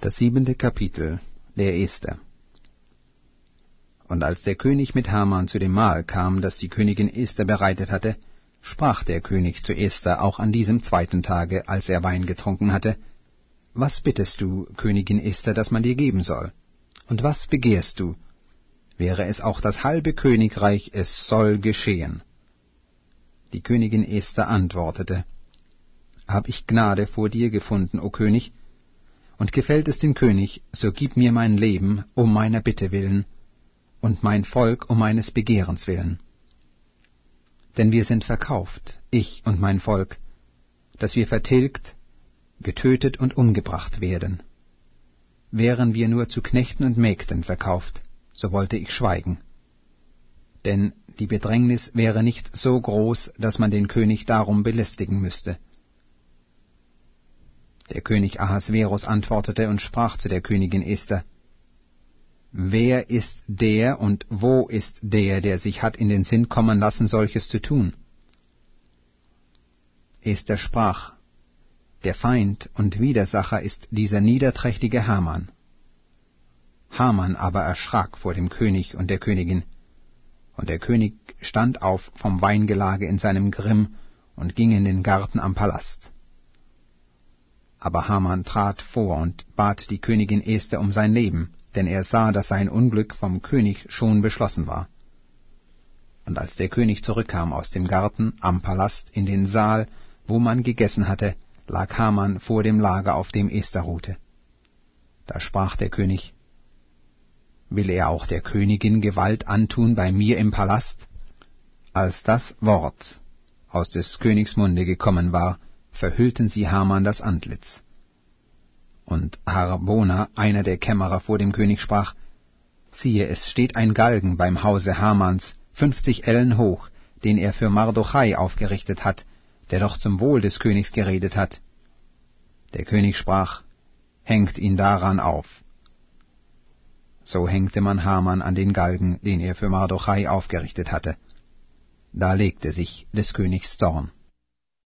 Das 7. Kapitel der Esther. Und als der König mit Haman zu dem Mahl kam, das die Königin Esther bereitet hatte, sprach der König zu Esther auch an diesem 2. Tage, als er Wein getrunken hatte: Was bittest du, Königin Esther, dass man dir geben soll? Und was begehrst du? Wäre es auch das halbe Königreich, es soll geschehen. Die Königin Esther antwortete: Hab ich Gnade vor dir gefunden, o König? Und gefällt es dem König, so gib mir mein Leben um meiner Bitte willen, und mein Volk um meines Begehrens willen. Denn wir sind verkauft, ich und mein Volk, dass wir vertilgt, getötet und umgebracht werden. Wären wir nur zu Knechten und Mägden verkauft, so wollte ich schweigen. Denn die Bedrängnis wäre nicht so groß, dass man den König darum belästigen müsste. Der König Ahasverus antwortete und sprach zu der Königin Esther: Wer ist der und wo ist der sich hat in den Sinn kommen lassen, solches zu tun? Esther sprach: Der Feind und Widersacher ist dieser niederträchtige Haman. Haman aber erschrak vor dem König und der Königin, und der König stand auf vom Weingelage in seinem Grimm und ging in den Garten am Palast. Aber Haman trat vor und bat die Königin Esther um sein Leben, denn er sah, dass sein Unglück vom König schon beschlossen war. Und als der König zurückkam aus dem Garten am Palast in den Saal, wo man gegessen hatte, lag Haman vor dem Lager, auf dem Esther ruhte. Da sprach der König: Will er auch der Königin Gewalt antun bei mir im Palast? Als das Wort aus des Königs Munde gekommen war, verhüllten sie Haman das Antlitz. Und Harbona, einer der Kämmerer vor dem König, sprach: Siehe, es steht ein Galgen beim Hause Hamans, 50 Ellen hoch, den er für Mardochai aufgerichtet hat, der doch zum Wohl des Königs geredet hat. Der König sprach: Hängt ihn daran auf. So hängte man Haman an den Galgen, den er für Mardochai aufgerichtet hatte. Da legte sich des Königs Zorn.